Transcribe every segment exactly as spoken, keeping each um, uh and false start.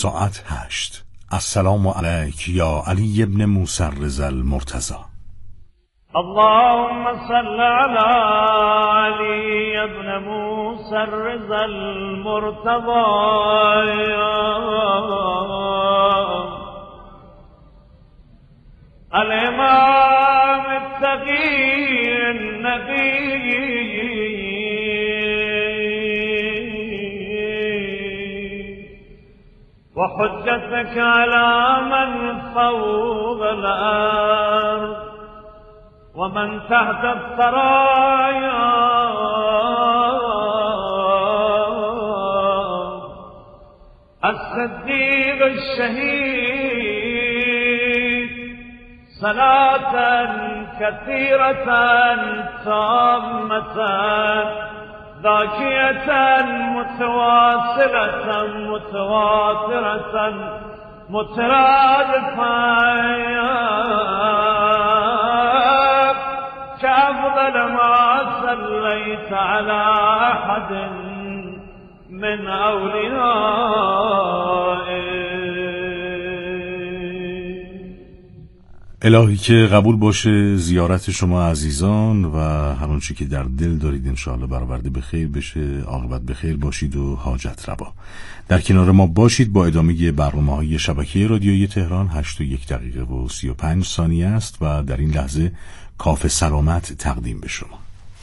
ساعت هشت. السلام علیک یا علی ابن موسی الرضا المرتضی. اللهم صل على علی ابن موسی الرضا المرتضی. الامام التقی النبی وحجتك على من فوق الأرض ومن تحت الثرايا الصديق الشهيد صلاة كثيرة تامة ذاكية متواصلة متواترة مترادفة كأفضل ما صليت على أحد من أوليائك. الهی که قبول باشه زیارت شما عزیزان و هر آنچه که در دل دارید انشاءالله برآورده به خیر بشه، عاقبت به خیر باشید و حاجت روا. در کنار ما باشید. با ادامه برنامه‌های شبکه رادیویی تهران هشت و یک دقیقه و سی و پنج ثانیه است و در این لحظه کاف سلامت تقدیم به شما.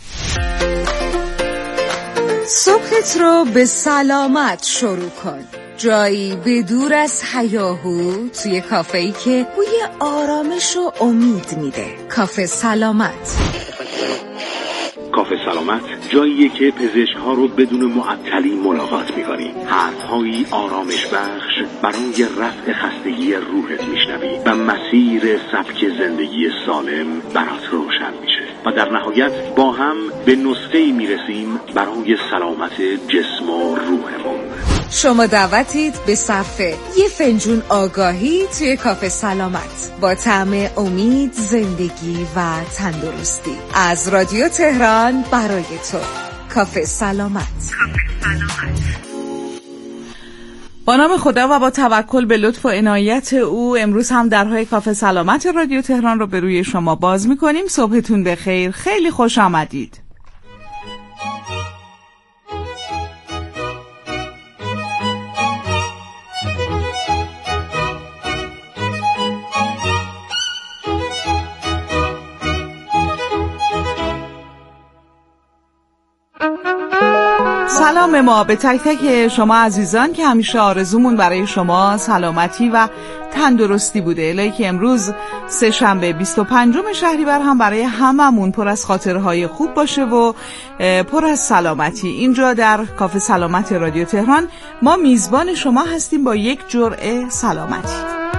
صبحت رو به سلامت شروع کن. جایی به دور از هیاهو، توی کافه‌ای که بوی آرامش و امید میده. کافه سلامت. کافه سلامت جاییه که پزشک‌ها رو بدون معطلی ملاقات می‌کنی. حرف‌هایی آرامش بخش برای رفع خستگی روحت میشنوی و مسیر سبک زندگی سالم برات روشن میشه و در نهایت با هم به نسخه‌ای میرسیم برای سلامت جسم و روحمون. شما دعوتید به صرف یه فنجون آگاهی توی کافه سلامت با طعم امید، زندگی و تندرستی. از رادیو تهران برای تو. کافه سلامت. با نام خدا و با توکل به لطف و عنایت او امروز هم درهای کافه سلامت رادیو تهران رو به روی شما باز می‌کنیم. صبحتون بخیر. خیلی خوش آمدید. سلام ما به تک تک شما عزیزان که همیشه آرزومون برای شما سلامتی و تندرستی بوده. الهی که امروز سه شنبه بیست و پنجم شهریور هم برای هممون پر از خاطرهای خوب باشه و پر از سلامتی. اینجا در کافه سلامت رادیو تهران ما میزبان شما هستیم با یک جرعه سلامتی.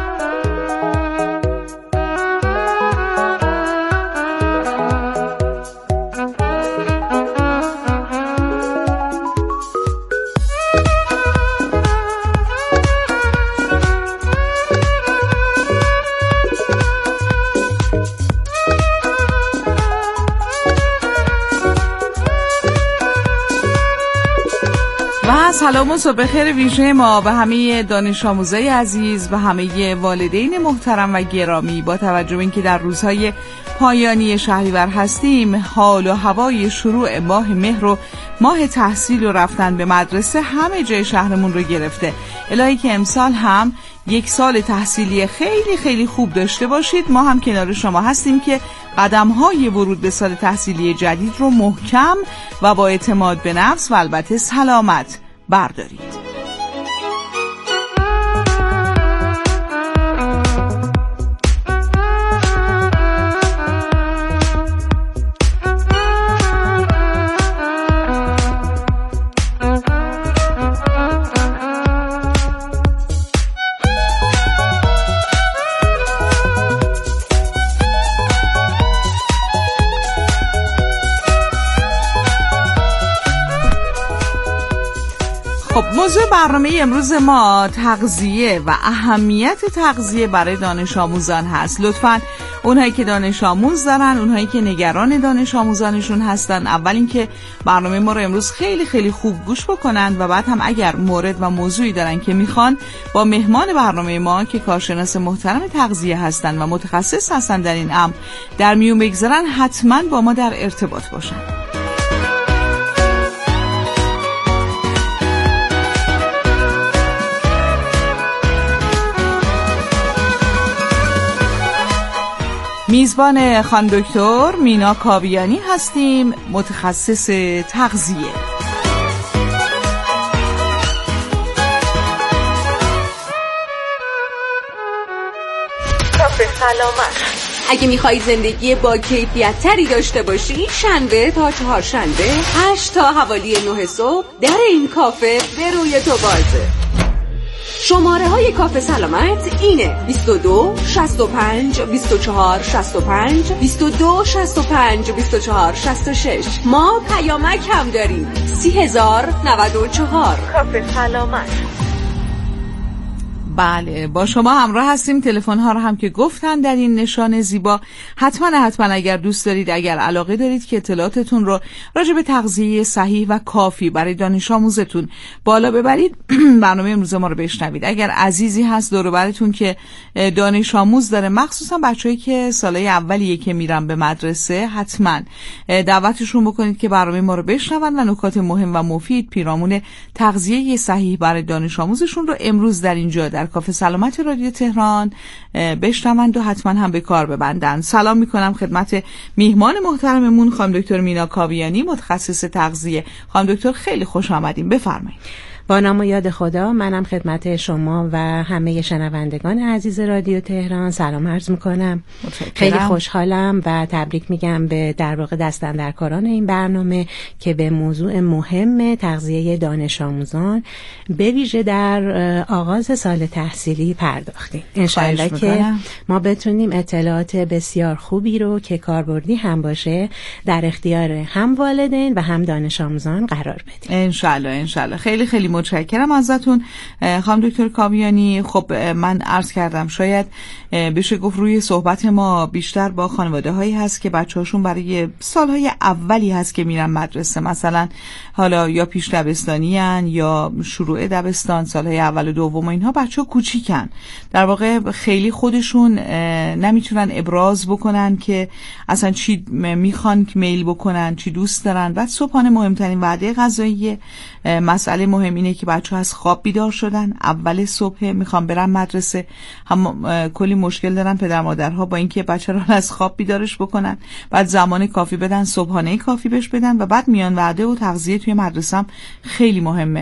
سلام و صبح خیر ویژه ما به همه دانش آموزای عزیز و همه والدین محترم و گرامی. با توجه به اینکه در روزهای پایانی شهریور هستیم، حال و هوای شروع ماه مهر و ماه تحصیل و رفتن به مدرسه همه جای شهرمون رو گرفته. الهی که امسال هم یک سال تحصیلی خیلی خیلی خوب داشته باشید. ما هم کنار شما هستیم که قدم‌های ورود به سال تحصیلی جدید رو محکم و با اعتماد به نفس و البته سلامت بردارید. موضوع برنامه امروز ما تغذیه و اهمیت تغذیه برای دانش آموزان هست. لطفاً اونهایی که دانش آموز دارن، اونهایی که نگران دانش آموزانشون هستن، اول اینکه برنامه ما رو امروز خیلی خیلی خوب گوش بکنن و بعد هم اگر مورد و موضوعی دارن که میخوان با مهمان برنامه ما که کارشناس محترم تغذیه هستن و متخصص هستن در این امر در میون بگذارن، حتما با ما در ارتباط باشن. میزبان خانم دکتر مینا کاویانی هستیم، متخصص تغذیه. کافه سلامت. اگه میخوای زندگی با کیفیت تری داشته باشی، شنبه تا چهارشنبه هشت تا حوالی نه صبح در این کافه به روی تو بازه. شماره های کافه سلامت اینه: بیست و دو شصت و پنج بیست و چهار شصت و پنج، بیست و دو شصت و پنج بیست و چهار شصت و شش. ما پیامک هم داریم: سی هزار نود و چهار. کافه سلامت. بله، با شما همراه هستیم. تلفن ها رو هم که گفتن در این نشان زیبا، حتما حتما اگر دوست دارید، اگر علاقه دارید که اطلاعاتتون رو راجع به تغذیه صحیح و کافی برای دانش آموزتون بالا ببرید، برنامه امروز ما رو بشنوید. اگر عزیزی هست دور و برتون که دانش آموز داره، مخصوصا بچه‌ای که سالهای اولیه که میرن به مدرسه، حتما دعوتشون بکنید که برنامه ما رو بشنون و نکات مهم و مفید پیرامون تغذیه صحیح برای دانش آموزشون رو امروز در اینجا در کافه سلامت رادیو تهران بشنوند و حتما هم به کار ببندن. سلام میکنم خدمت میهمان محترممون خانم دکتر مینا کاویانی، متخصص تغذیه. خانم دکتر خیلی خوش آمدین، بفرمایید. با نام و یاد خدا، منم خدمت شما و همه شنوندگان عزیز رادیو تهران سلام عرض میکنم. خیلی خوشحالم و تبریک میگم به در واقع دستاندرکاران این برنامه که به موضوع مهم تغذیه دانش آموزان به ویژه در آغاز سال تحصیلی پرداختیم. انشالله که ما بتونیم اطلاعات بسیار خوبی رو که کاربردی هم باشه در اختیار هم والدین و هم دانش آموزان قرار بدیم. انشالله انشالله. خیلی خیلی متشکرم ازتون خانم دکتر کاویانی. خب من عرض کردم شاید بشه گفت روی صحبت ما بیشتر با خانواده هایی هست که بچه هاشون برای سالهای اولی هست که میرن مدرسه، مثلا حالا یا پیش دبستانی هن یا شروع دبستان، سالهای اول و دوم و اینها، بچه ها کوچیکن، در واقع خیلی خودشون نمیتونن ابراز بکنن که اصلا چی میخوان که میل بکنن، چی دوست دارن. بعد صبحانه مهمترین وعده غذایی، مسئله مهم اینه که بچه ها از خواب بیدار شدن، اول صبح میخوان برن مدرسه، هم کلی مشکل دارن پدر مادرها با اینکه بچه رو از خواب بیدارش بکنن، بعد زمان کافی بدن، صبحانه کافی بهش بدن و بعد میان وعده و تغذیه توی مدرسه هم خیلی مهمه.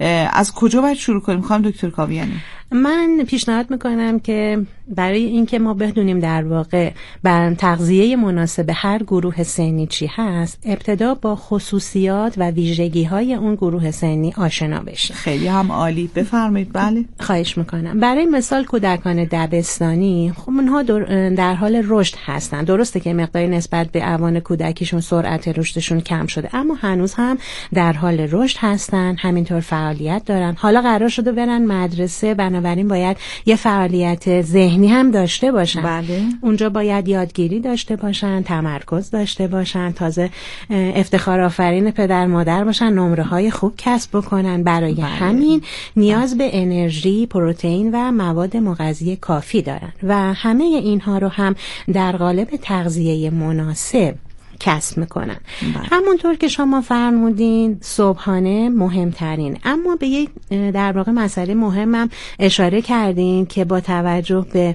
از کجا باید شروع کنیم خانم دکتر کاویانی؟ من پیشنهاد میکنم که برای اینکه ما بدونیم در واقع بر تغذیه مناسب هر گروه سنی چی هست، ابتدا با خصوصیات و ویژگی های اون گروه سنی آشنا بشیم. خیلی هم عالی، بفرمایید. بله، خواهش میکنم. برای مثال کودکان دبستانی، خب اونها در حال رشد هستن. درسته که مقداری نسبت به اوان کودکیشون سرعت رشدشون کم شده، اما هنوز هم در حال رشد هستن، همینطور فعالیت دارن. حالا قرار شده برن مدرسه، بنابراین باید یه فعالیت ذهنی هم داشته باشن. بله. اونجا باید یادگیری داشته باشن، تمرکز داشته باشن، تازه افتخار آفرین پدر مادر باشن، نمره های خوب کسب بکنن. برای بله. همین نیاز به انرژی، پروتئین و مواد مغذی کافی دارن و همه اینها رو هم در قالب تغذیه مناسب کسب میکنن. بله. همونطور که شما فرمودین صبحانه مهمترین، اما به یک در واقع مسئله مهمم اشاره کردین که با توجه به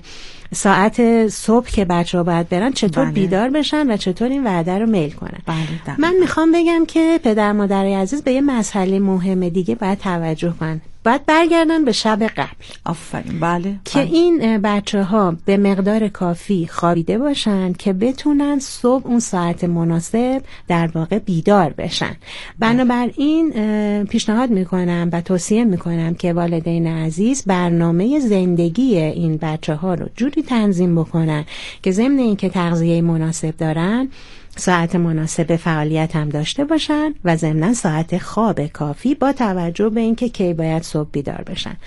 ساعت صبح که بچه ها باید برن چطور بله. بیدار بشن و چطور این وعده رو میل کنن. بله. من میخوام بگم که پدر مادر عزیز به یه مسئله مهم دیگه باید توجه کنن. باید برگردن به شب قبل. آفرین. بله. که بله. این بچه ها به مقدار کافی خوابیده باشن که بتونن صبح اون ساعت مناسب در واقع بیدار بشن. بنابراین پیشنهاد میکنم و توصیه میکنم که والدین عزیز برنامه زندگی این بچه ها رو جوری تنظیم بکنن که ضمن این که تغذیه مناسب دارن، ساعت مناسب فعالیت هم داشته باشن و ضمناً ساعت خواب کافی با توجه به اینکه کی باید صبح بیدار بشن.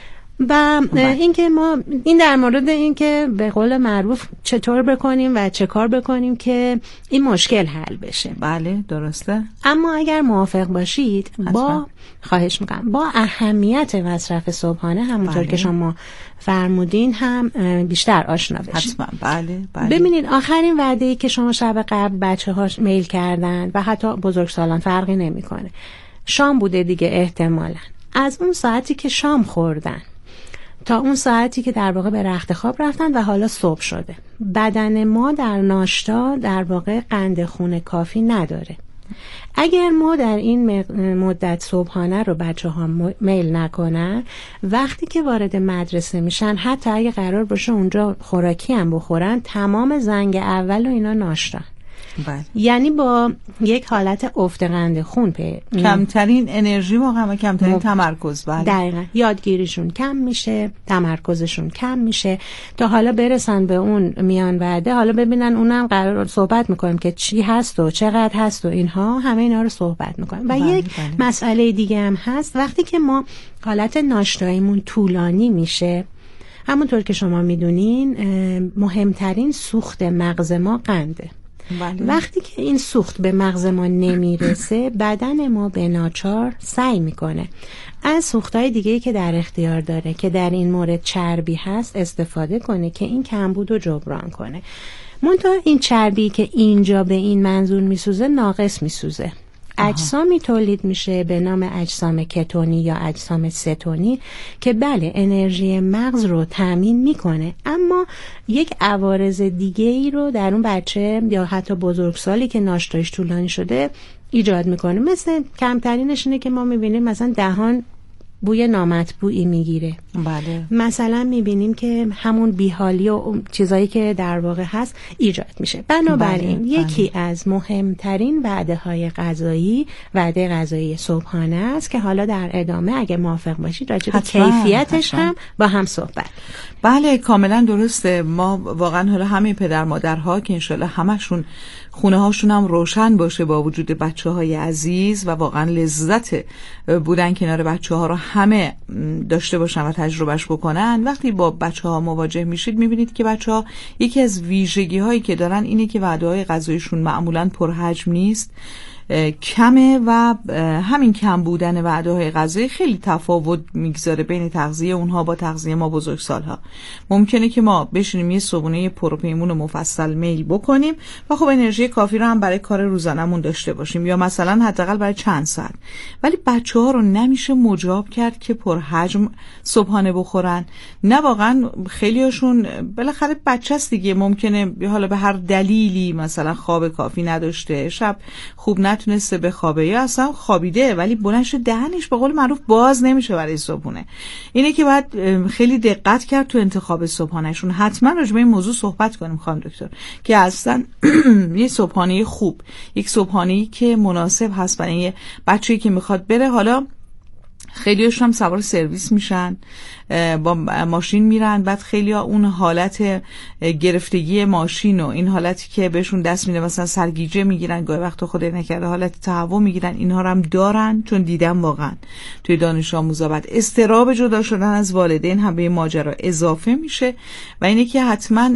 و اینکه ما این در مورد اینکه به قول معروف چطور بکنیم و چه کار بکنیم که این مشکل حل بشه. بله درسته. اما اگر موافق باشید حتما. با خواهش میکنم با اهمیت مصرف صبحانه همونطور بله. که شما فرمودین هم بیشتر آشنا بشید. حتما. بله بله. ببینید آخرین وعده‌ای که شما شب قبل بچه‌ها میل کردن و حتی بزرگسالان فرقی نمیکنه، شام بوده دیگه احتمالاً. از اون ساعتی که شام خوردن تا اون ساعتی که در واقع به رخت خواب رفتن و حالا صبح شده، بدن ما در ناشتا در واقع قند خون کافی نداره. اگر ما در این مدت صبحانه رو بچه ها میل نکنن، وقتی که وارد مدرسه میشن حتی اگه قرار باشه اونجا خوراکی هم بخورن، تمام زنگ اول و اینا ناشتن. بله. یعنی با یک حالت افت قند خون پی کمترین انرژی واقعا و کمترین تمرکز. بله. دقیقاً یادگیریشون کم میشه، تمرکزشون کم میشه تا حالا برسن به اون میان وعده. حالا ببینن اونم قرار صحبت میکنیم که چی هست و چقدر هست و اینها، همه اینا رو صحبت میکنیم. و بله، یک بله. مسئله دیگه هم هست، وقتی که ما حالت ناشتاییمون طولانی میشه، همونطور که شما میدونین مهمترین سوخت مغز ما قنده. بله. وقتی که این سوخت به مغز ما نمیرسه، بدن ما به ناچار سعی میکنه از سوختهای دیگه‌ای که در اختیار داره که در این مورد چربی هست استفاده کنه که این کمبود رو جبران کنه. منتها این چربی که اینجا به این منظور میسوزه ناقص میسوزه. اجسامی تولید میشه به نام اجسام کتونی یا اجسام ستونی که بله انرژی مغز رو تامین میکنه، اما یک عوارض دیگه ای رو در اون بچه یا حتی بزرگسالی که ناشتایش طولانی شده ایجاد میکنه. مثل کمترینش اینه که ما میبینیم مثلا دهان بوی نامطبوعی میگیره. بله. مثلا میبینیم که همون بیحالی و چیزایی که در واقع هست ایجاد میشه. بنابراین بله. یکی بله. از مهمترین وعده های غذایی وعده غذایی صبحانه است که حالا در ادامه اگه موافق باشید راجع به کیفیتش حتما. هم با هم صحبت. بله کاملا درسته. ما واقعا حالا همه پدر مادرها که انشالله همشون خونه هاشون هم روشن باشه با وجود بچه های عزیز و واقعا لذت بودن کنار بچه ها رو همه داشته باشن و تجربهش بکنن. وقتی با بچه ها مواجه میشید میبینید که بچه ها یکی از ویژگی هایی که دارن اینه که وعده های غذایشون معمولا پرحجم نیست، کمه و همین کم بودن وعده های غذایی خیلی تفاوت میگذاره بین تغذیه اونها با تغذیه ما بزرگسالها. ممکنه که ما بشینیم یه صبحونه پروپیمون و مفصل میل بکنیم و خب انرژی کافی رو هم برای کار روزانمون داشته باشیم یا مثلا حداقل برای چند ساعت، ولی بچه‌ها رو نمیشه مجاب کرد که پرحجم صبحانه بخورن. نه واقعا خیلیاشون بالاخره بچه‌ست دیگه، ممکنه حالا به هر دلیلی مثلا خواب کافی نداشته، شب خوب نتونسته بخوابه یا اصلا خوابیده ولی بلندش دهنش به قول معروف باز نمیشه برای صبحونه. اینه که باید خیلی دقت کرد تو انتخاب صبحانهشون. حتما راجع به این موضوع صحبت کنیم خانم دکتر که اصلا یه صبحانه خوب، یک صبحانه‌ای که مناسب هست برای یه بچه‌ای که میخواد بره. حالا خیلی‌هاش هم سوار سرویس میشن، با ماشین میرن، بعد خیلی‌ها اون حالت گرفتگی ماشین و این حالتی که بهشون دست میده مثلا سرگیجه میگیرن، گاهی وقتا خدای نکرده حالت تهوع میگیرن، اینها رو هم دارن. چون دیدم واقعا توی دانش آموزا بعد اضطراب جدا شدن از والدین هم به این ماجرا اضافه میشه و اینه که حتما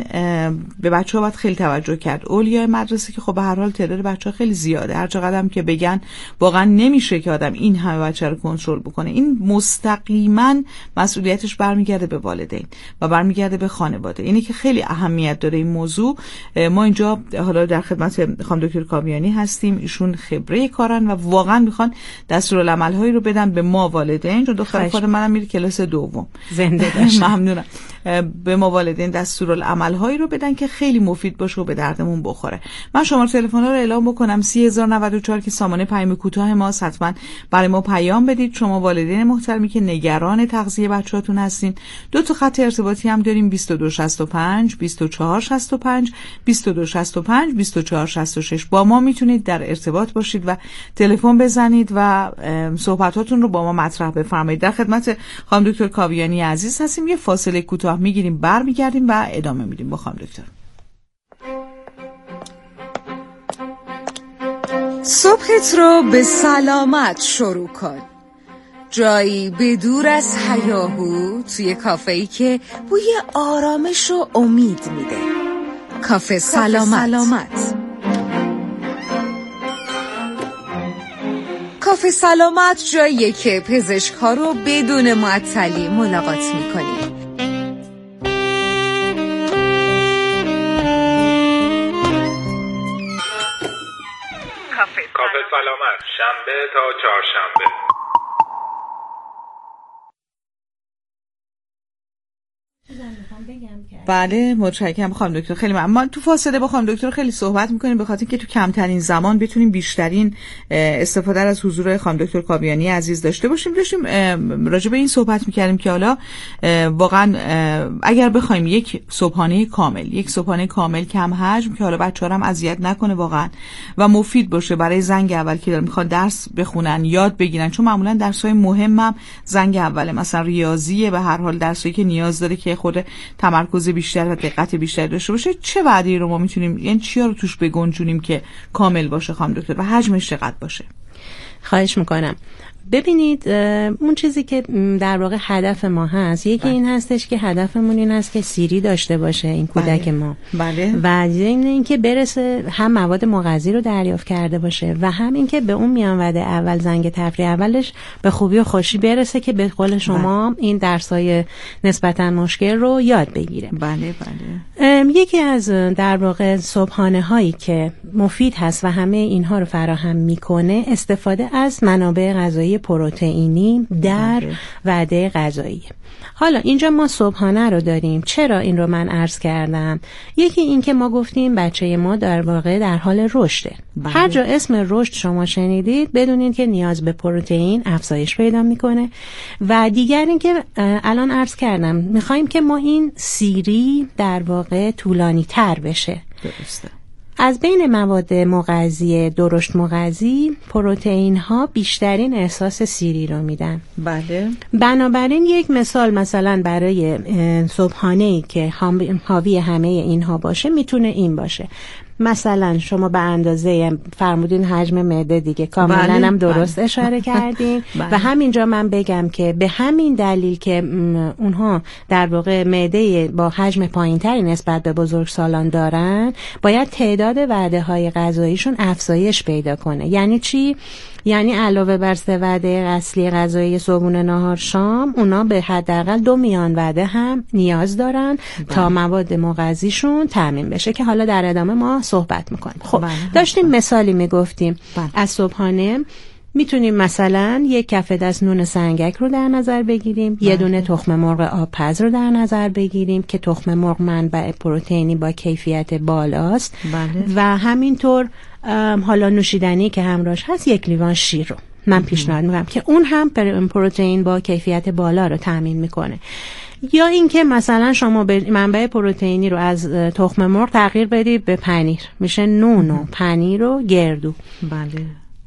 به بچه‌ها باید خیلی توجه کرد. اولیای مدرسه که خب به هر حال تعداد بچه‌ها خیلی زیاده، هر چقدر هم که بگن واقعا نمیشه که آدم این همه بچه رو کنترل بکنه. این مستقیما مسئولیتش برمیگرده به والدین و برمیگرده به خانواده. اینه که خیلی اهمیت داره این موضوع. ما اینجا حالا در خدمت خانم دکتر کاویانی هستیم، ایشون خبره کارن و واقعا میخوان دستورالعمل‌هایی رو بدن به ما والدین. چون دختر خود منم میره کلاس دوم. زنده باشه. ممنونم. به ما والدین دستورالعمل‌هایی رو بدن که خیلی مفید باشه و به دردمون بخوره. من شماره تلفن رو اعلام بکنم سی هزار و نود و چهار که سامانه پیام کوتاه ماست. حتما برای ما پیام بدید شما والدین محترمی که نگران تغذیه بچه‌هاتون هستین. دو تا خط ارتباطی هم داریم بیست و دو شصت و پنج بیست و چهار شصت و پنج بیست و دو شصت و پنج بیست و چهار شصت و شش. با ما میتونید در ارتباط باشید و تلفن بزنید و صحبتاتون رو با ما مطرح بفرمایید. در خدمت خانم دکتر کاویانی عزیز هستیم. یه فاصله کوتاه میگیریم، برمیگردیم و ادامه میدیم با خانم دکتر. صبحت رو به سلامت شروع کن. جایی به دور از هیاهو، توی کافه‌ای که بوی آرامش و امید میده. کافه سلامت. سلامت کافه سلامت جاییه که پزشک‌ها رو بدون معطلی ملاقات میکنی. کافه سلامت، شنبه تا چهارشنبه. بله متشکرم خانم دکتر. خیلی ممنون. ما تو فاصله با خانم دکتر خیلی صحبت میکنیم به خاطر اینکه تو کمترین زمان بتونیم بیشترین استفاده از حضور خانم دکتر کاویانی عزیز داشته باشیم. داشتیم راجع به این صحبت میکردیم که حالا واقعا اگر بخوایم یک صبحانه کامل یک صبحانه کامل کم حجم که حالا بچه‌ها هم اذیت نکنه واقعا و مفید باشه برای زنگ اول که دارن میخوان درس بخونن یاد بگیرن، چون معمولا درس‌های مهمم زنگ اوله، مثلا ریاضیه، به هر حال درسایی که نیاز داره که خود تمرکز بیشتر و دقت بیشتر داشته باشه، چه وعده‌ای رو ما میتونیم، یعنی چیا رو توش بگنجونیم که کامل باشه خانم دکتر و حجمش چقدر باشه؟ خواهش میکنم. ببینید اون چیزی که در واقع هدف ما هست، یکی بله. این هستش که هدفمون این هست که سیری داشته باشه این کودک بله. ما بله. و ضمن این که برسه هم مواد مغذی رو دریافت کرده باشه و هم این که به اون میان وعده اول زنگ تفریح اولش به خوبی و خوشی برسه که به قول شما بله. این درسای نسبتا مشکل رو یاد بگیره. بله بله. یکی از در واقع صبحانه هایی که مفید هست و همه اینها رو فراهم میکنه استفاده از منابع غذایی پروتئینی در وعده غذایی. حالا اینجا ما صبحانه رو داریم. چرا این رو من عرض کردم؟ یکی این که ما گفتیم بچه ما در واقع در حال رشده. بله. هر جا اسم رشد شما شنیدید بدونید که نیاز به پروتئین افزایش پیدا میکنه. و دیگر این که الان عرض کردم میخوایم که ما این سیری در واقع طولانی تر بشه. درسته. از بین مواد مغذی درشت مغذی پروتئین ها بیشترین احساس سیری رو میدن. بله. بنابراین یک مثال مثلا برای صبحانه‌ای که حاوی همه اینها باشه میتونه این باشه. مثلا شما به اندازه فرمودین حجم معده دیگه کاملا بله. هم درست بله. اشاره کردین بله. و همینجا من بگم که به همین دلیل که اونها در واقع معده با حجم پایینتری نسبت به بزرگسالان دارن باید تعداد وعده های غذاییشون افزایش پیدا کنه. یعنی چی؟ یعنی علاوه بر سه وعده اصلی غذایی صبحونه ناهار شام اونا به حداقل دو میان وعده هم نیاز دارن بله. تا مواد مغذیشون تامین بشه که حالا در ادامه ما صحبت میکنیم. خب بله. داشتیم مثالی میگفتیم بله. از صبحانه میتونیم مثلا یک کف دست نون سنگک رو در نظر بگیریم بله. یه دونه تخم مرغ آبپز رو در نظر بگیریم که تخم مرغ منبع پروتئینی با کیفیت بالاست بله. و همینطور حالا نوشیدنی که همراهش هست یک لیوان شیر رو من پیشنهاد میکنم که اون هم پروتئین با کیفیت بالا رو تامین میکنه. یا اینکه مثلا شما به منبع پروتئینی رو از تخم مرغ تغییر بدید به پنیر، میشه نون و پنیر و گردو. بله.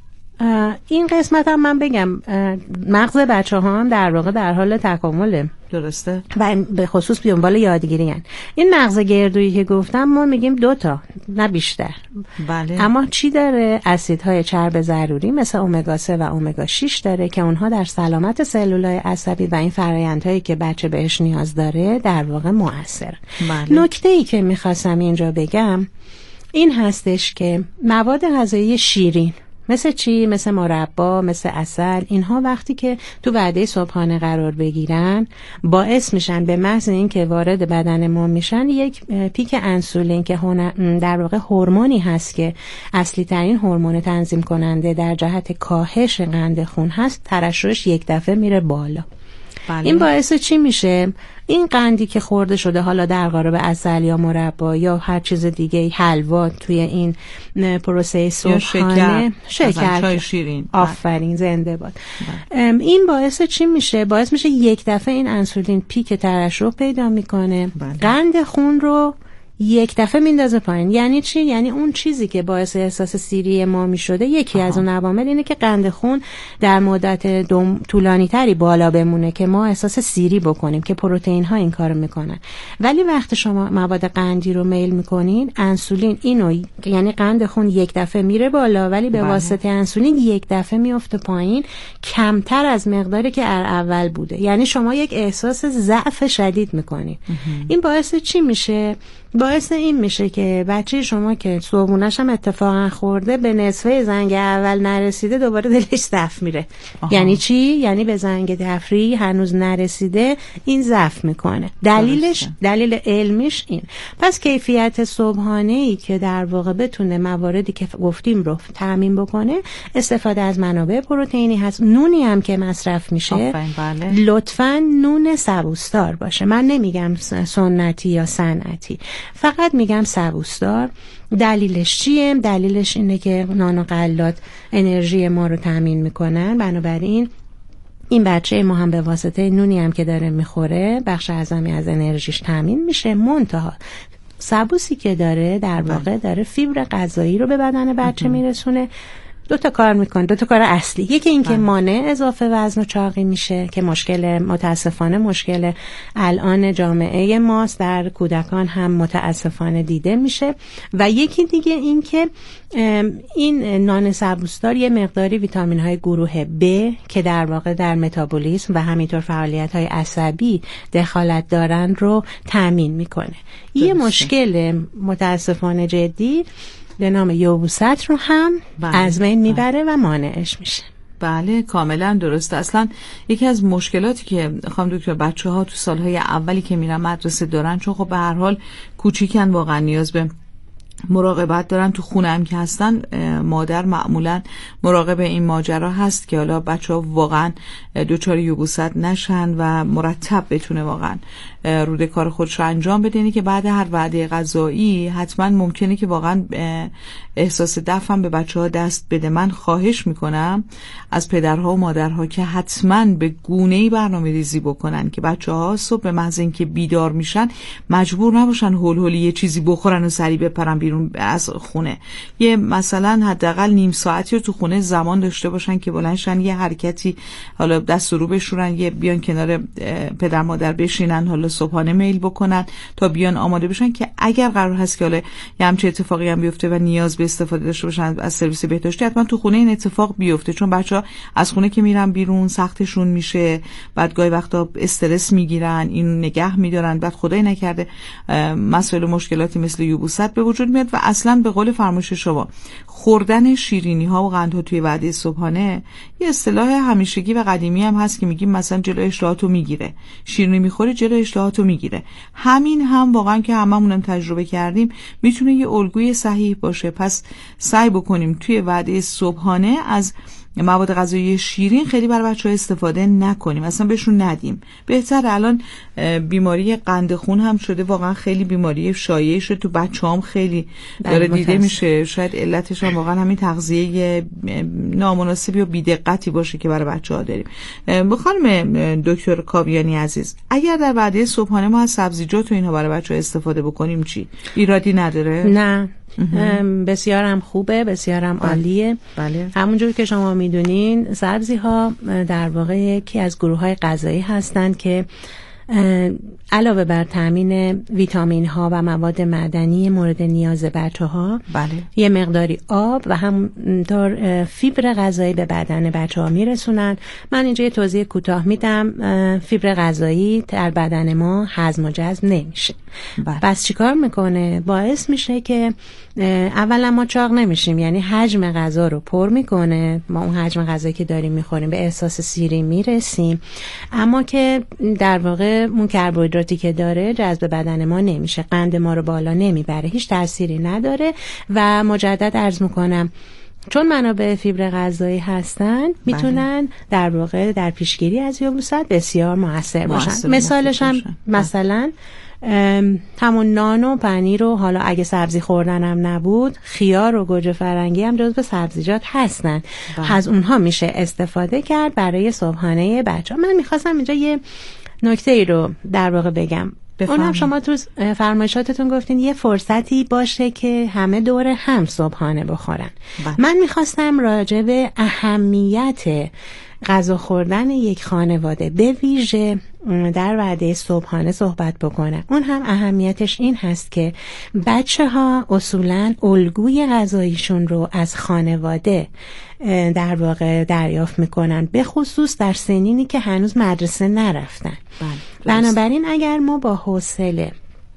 این قسمت هم من بگم مغز بچه ها هم در واقع در حال تکامله. درسته. و به خصوص به دنبال یادگیری هن. این مغز گردویی که گفتم ما میگیم دوتا نه بیشتر. بله. اما چی داره؟ اسیدهای چرب ضروری مثل امگا سه و امگا شش داره که اونها در سلامت سلولای عصبی و این فرآیندهایی که بچه بهش نیاز داره در واقع مؤثر. بله. نکته‌ای که میخواستم اینجا بگم این هستش که مواد غذایی شیرین مثل چی؟ مثل مربا، مثل عسل، اینها وقتی که تو وعده صبحانه قرار بگیرن باعث میشن به محض اینکه وارد بدن ما میشن یک پیک انسولین که در واقع هورمونی هست که اصلی ترین هورمون تنظیم کننده در جهت کاهش قند خون هست، ترشحش یک دفعه میره بالا. بله. این باعث چی میشه؟ این قندی که خورده شده حالا در قالب عسل یا مربا یا هر چیز دیگه، حلوا توی این پروسه صبحانه، شکر، چای شیرین، آفرین، زنده باد. این باعث چی میشه؟ باعث میشه یک دفعه این انسولین پیک ترشح پیدا میکنه. بله. قند خون رو یک دفعه میندازه پایین. یعنی چی؟ یعنی اون چیزی که باعث احساس سیری ما میشده، یکی آها. از اون عوامل اینه که قند خون در مدت طولانی تری بالا بمونه که ما احساس سیری بکنیم، که پروتئین ها این کارو میکنن. ولی وقتی شما مواد قندی رو میل میکنین، انسولین اینو، یعنی قند خون یک دفعه میره بالا ولی به بله. واسطه انسولین یک دفعه میفته پایین، کمتر از مقداری که اول بوده. یعنی شما یک احساس ضعف شدید میکنین. این باعث چی میشه؟ باعث این میشه که بچه شما که صبحونش هم اتفاقا خورده، به نصفه زنگ اول نرسیده دوباره دلش ضعف میره. آها. یعنی چی؟ یعنی به زنگ تفریح هنوز نرسیده، این ضعف میکنه. دلیلش دلیل علمیش این. پس کیفیت صبحانه‌ای که در واقع بتونه مواردی که گفتیم رو تامین بکنه، استفاده از منابع پروتئینی هست. نونی هم که مصرف میشه بله. لطفاً نون سبوسدار باشه. من نمیگم سنتی یا صنعتی، فقط میگم سبوسدار. دلیلش چیه؟ دلیلش اینه که نان و غلات انرژی ما رو تامین میکنن، بنابراین این بچه ما هم به واسطه نونی هم که داره میخوره بخش اعظمی از انرژیش تامین میشه. منتها سبوسی که داره در واقع داره فیبر غذایی رو به بدن بچه میرسونه. دو تا کار میکنه، دو تا کار اصلی. یکی این که مانع اضافه وزن و چاقی میشه که مشکل، متاسفانه مشکل الان جامعه ماست، در کودکان هم متاسفانه دیده میشه. و یکی دیگه این که این نان سبوسدار یه مقداری ویتامین های گروه B که در واقع در متابولیسم و همینطور فعالیت های عصبی دخالت دارن رو تامین میکنه. یه مشکل متاسفانه جدی به نام یبوست رو هم بله. از بین میبره و مانعش میشه. بله کاملا درسته. اصلا یکی از مشکلاتی که خانم دکتر بچه ها تو سالهای اولی که میرن مدرسه دارن، چون خب به هر حال کوچیکن، واقعا نیاز به مراقبت دارن. تو خونه هم که هستن مادر معمولا مراقب این ماجرا هست که حالا بچه ها واقعا دوچار یبوست نشن و مرتب بتونه واقعا روده کار خودش رو انجام بده. اینه که بعد هر وعده غذایی حتما ممکنه که واقعا احساس دفع هم به بچه ها دست بده. من خواهش میکنم از پدرها و مادرها که حتما به گونه‌ای برنامه ریزی بکنن که بچه ها صبح به محض اینکه بیدار میشن مجبور نباشن هول هولی یه چیزی بخورن و سریع بپرن بیرون از خونه. یه مثلا حداقل نیم ساعتی رو تو خونه زمان داشته باشن که بلندشن یه حرکتی، حالا دست رو بشورن، یه بیان کنار پدر مادر بشینن، حالا صبحانه میل بکنن تا بیان آماده بشن که اگر قرار هست که حالا یه همچه اتفاقی هم بیفته و نیاز به استفاده داشته باشن از سرویس بهداشتی، حتما تو خونه این اتفاق بیفته. چون بچه‌ها از خونه که میرن بیرون سختشون میشه، بعد گاهی وقتا استرس میگیرن، این نگه میدارن، بعد خدای نکرده مسائل و مشکلاتی مثل یبوست به وجود میاد. و اصلا به قول فرمایش شما خوردن شیرینی ها و قندها توی وعده صبحانه یه اصطلاح همیشگی و قدیمی هم هست که میگیم مثلا جلو اشتهاتو میگیره. شیرینی میخوری جلو اشتهاتو میگیره. همین هم واقعا که هممون تجربه کردیم میتونه یه الگوی صحیح باشه. پس سعی بکنیم توی وعده صبحانه از مواد غذایی شیرین خیلی برای بچه‌ها استفاده نکنیم، اصلا بهشون ندیم. بهتر. الان بیماری قند خون هم شده واقعا خیلی بیماری شایعی شده تو بچه‌هام، خیلی داره دیده میشه. شاید علتش هم واقعا همین تغذیه نامناسبی و بی‌دقتی باشه که برای بچه‌ها داریم. خانم دکتر کاویانی عزیز، اگر در وعده صبحانه ما از سبزیجات و اینها برای بچه‌ها استفاده بکنیم چی؟ ایرادی نداره؟ نه، بسیارم خوبه، بسیارم عالیه. بله. همونجور که شما میدونین سبزی ها در واقع یکی از گروه های غذایی هستند که علاوه بر تامین ویتامین ها و مواد معدنی مورد نیاز بچه ها، بله. یه مقداری آب و همونطور فیبر غذایی به بدن بچه ها میرسونن. من اینجا یه توضیح کوتاه میدم. فیبر غذایی در بدن ما هضم و جذب نمیشه. بله. پس چیکار میکنه؟ باعث میشه که اولا ما چاق نمیشیم، یعنی حجم غذا رو پر میکنه. ما اون حجم غذایی که داریم میخوریم به احساس سیری میرسیم، اما که در واقع اون کربوهیدراتی که داره جذب بدن ما نمیشه، قند ما رو بالا نمیبره، هیچ تأثیری نداره. و مجدد عرض میکنم چون منابع فیبر غذایی هستن میتونن در واقع در پیشگیری از یبوست بسیار موثر باشن. مثالش هم مثلا همون نان و پنیر و حالا اگه سبزی خوردن هم نبود، خیار و گوجه فرنگی هم جزو سبزیجات هستن. از اونها میشه استفاده کرد برای صبحانه بچه‌ها. من میخواستم اینجا یه نکته ای رو در واقع بگم. اونم شما تو فرمایشاتتون گفتین یه فرصتی باشه که همه دور هم صبحانه بخورن. بله. من میخواستم راجع به اهمیت غذا خوردن یک خانواده به ویژه در وعده صبحانه صحبت بکنم. اون هم اهمیتش این هست که بچه ها اصولاً الگوی غذاییشون رو از خانواده در واقع دریافت میکنن، به خصوص در سنینی که هنوز مدرسه نرفتن. بنابراین اگر ما با حوصله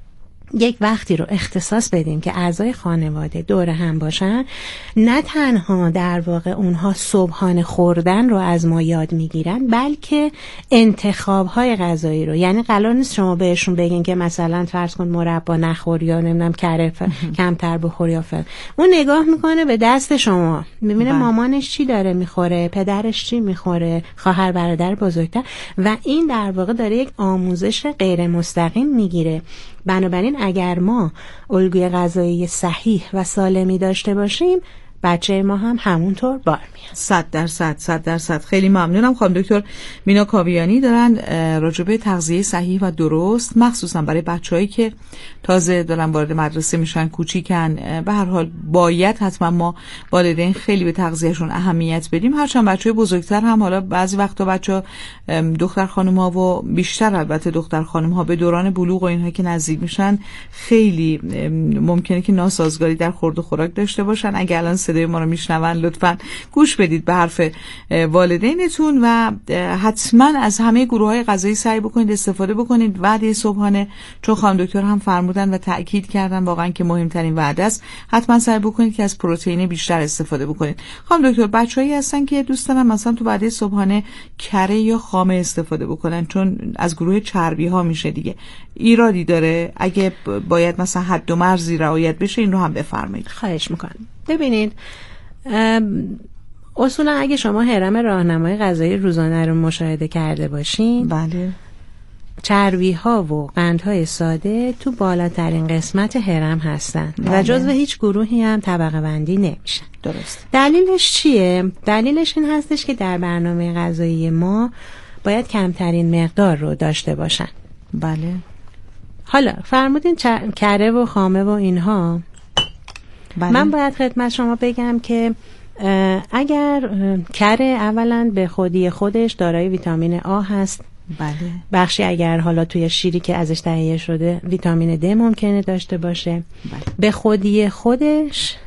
یک وقتی رو اختصاص بدیم که اعضای خانواده دور هم باشن، نه تنها در واقع اونها صبحانه خوردن رو از ما یاد میگیرن، بلکه انتخاب‌های غذایی رو. یعنی قرار نیست شما بهشون بگین که مثلا فرض کن مربا نخور یا نمیدونم کره کمتر بخور یا فلان. اون نگاه میکنه به دست شما، میبینه مامانش چی داره میخوره، پدرش چی میخوره، خواهر برادر بزرگتر، و این در واقع داره یک آموزش غیر مستقیم میگیره. بنابراین اگر ما الگوی غذایی صحیح و سالمی داشته باشیم، بچه ما هم همونطور بار میاد. صد درصد صد درصد. خیلی ممنونم. خانم دکتر مینا کاویانی دارن راجع به تغذیه صحیح و درست، مخصوصا برای بچه‌هایی که تازه دارن وارد مدرسه میشن، کوچیکن، به هر حال باید حتما ما والدین خیلی به تغذیهشون اهمیت بدیم. هرچند بچه‌های بزرگتر هم، حالا بعضی وقتا بچه‌ها دختر خانم‌ها و بیشتر البته دختر خانم‌ها به دوران بلوغ و اینها که نزدیک میشن، خیلی ممکنه که ناسازگاری در خورد و خوراک داشته باشن. اگه الان صدای ما رو میشنون لطفاً گوش بدید به حرف والدینتون و حتما از همه گروه‌های غذایی سعی بکنید استفاده بکنید وعده صبحانه، چون خانم دکتر هم فرمودن و تأکید کردن واقعا که مهمترین وعده است. حتما سعی بکنید که از پروتئین بیشتر استفاده بکنید. خانم دکتر، بچه‌ای هستن که دوست دارن مثلا تو وعده صبحانه کره یا خامه استفاده بکنن، چون از گروه چربی ها میشه دیگه، ایرادی داره؟ اگه باید مثلا حد و مرزی رعایت بشه این رو هم بفرمایید. خواهش میکنم. ببینید اصولا اگه شما هرم راهنمای غذایی روزانه رو مشاهده کرده باشین، بله، چربی ها و قندهای ساده تو بالاترین قسمت هرم هستن. بله. و جزو هیچ گروهی هم طبقه بندی نمیشن. درست. دلیلش چیه؟ دلیلش این هستش که در برنامه غذایی ما باید کمترین مقدار رو داشته باشن. بله. حالا فرمودین چ... کره و خامه و اینها. بله. من باید خدمت شما بگم که اگر کره اولا به خودی خودش دارای ویتامین آ هست، بله، بخشی اگر حالا توی شیری که ازش تهیه شده ویتامین د ممکنه داشته باشه. بله. به خودی خودش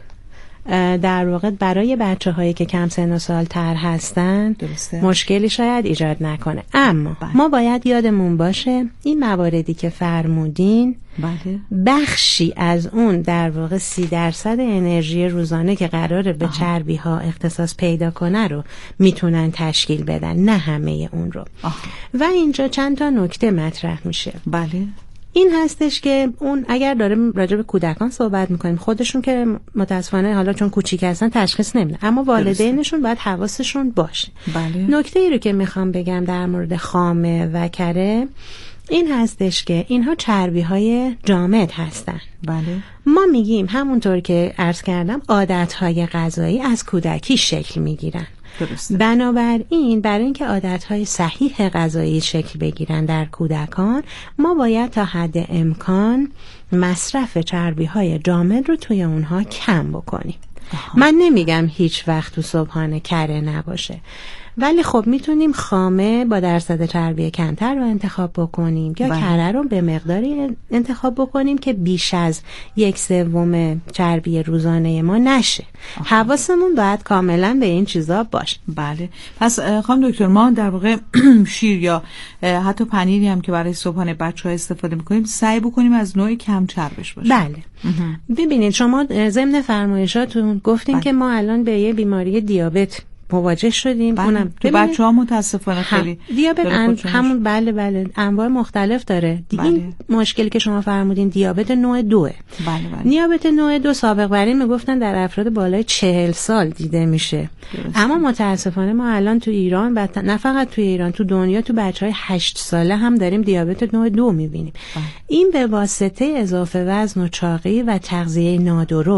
در واقع برای بچه هایی که کم سن و سال تر هستن درسته. مشکلی شاید ایجاد نکنه، اما بله. ما باید یادمون باشه این مواردی که فرمودین، بله، بخشی از اون در واقع سی درصد انرژی روزانه که قراره به چربی ها اختصاص پیدا کنه رو میتونن تشکیل بدن، نه همه اون رو. آها. و اینجا چند تا نکته مطرح میشه. بله. این هستش که اون اگر داریم راجع به کودکان صحبت میکنیم، خودشون که متاسفانه حالا چون کوچیک هستن تشخیص نمیدن، اما والدینشون باید حواسشون باشه. بله. نکته ای رو که میخوام بگم در مورد خامه و کره این هستش که اینها چربی های جامد هستن. بله. ما میگیم همونطور که عرض کردم عادت های غذایی از کودکی شکل میگیرن. درسته. بنابراین برای اینکه عادت‌های صحیح غذایی شکل بگیرن در کودکان، ما باید تا حد امکان مصرف چربی‌های جامد رو توی اونها کم بکنیم. آها. من نمیگم هیچ وقت تو صبحانه کره نباشه، ولی خب میتونیم خامه با درصد چربی کمتر رو انتخاب بکنیم یا بله. کره رو به مقداری انتخاب بکنیم که بیش از یک سوم چربی روزانه ما نشه. آها. حواسمون باید کاملا به این چیزا باشه. بله. پس خانم دکتر، ما در واقع شیر یا حتی پنیری هم که برای صبحانه بچه‌ها استفاده میکنیم سعی بکنیم از نوع کم چربش باشه. بله. ببینید شما ضمن فرمایشاتون گفتین بله. که ما الان به یه بیماری دیابت مواجه شدیم. بله. اونم تو بچه‌ها متاسفانه خیلی دیابت ان... همون بله بله انواع مختلف داره. بله. این مشکلی که شما فرمودین دیابت نوع دوه. بله بله. دیابت نوع دو سابق بر این میگفتن در افراد بالای چهل سال دیده میشه. درسته. اما متاسفانه ما الان تو ایران و نه فقط تو ایران، تو دنیا تو بچهای هشت ساله هم داریم دیابت نوع دو میبینیم. بله. این به واسطه اضافه وزن و چاقی و تغذیه نادرست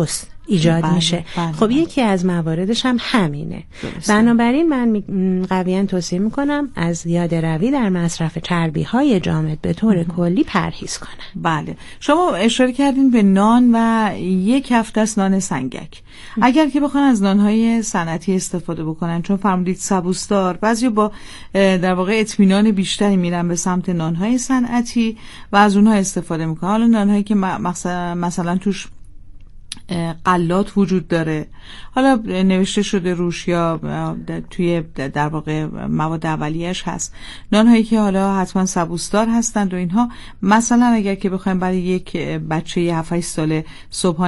ایجاد بله، میشه. بله، خب بله. یکی از مواردش هم همینه. درسته. بنابراین من قویاً توصیه میکنم از زیاده روی در مصرف چربی های جامد به طور کلی پرهیز کنن. بله، شما اشاره کردین به نان و یک هفته از نان سنگک. اگر که بخوان از نانهای صنعتی استفاده بکنن، چون فرمودید سبوسدار، بعضی با در واقع اطمینان بیشتری میرن به سمت نانهای صنعتی و از اونها استفاده میکنن. حالا نانهایی که مثلا مثلا توش غلات وجود داره، حالا نوشته شده روش یا توی در واقع مواد اولیه‌اش هست، نانهایی که حالا حتما سبوسدار هستند و اینها، مثلا اگر که بخوایم برای یک بچه هفت هشت ساله صبحانه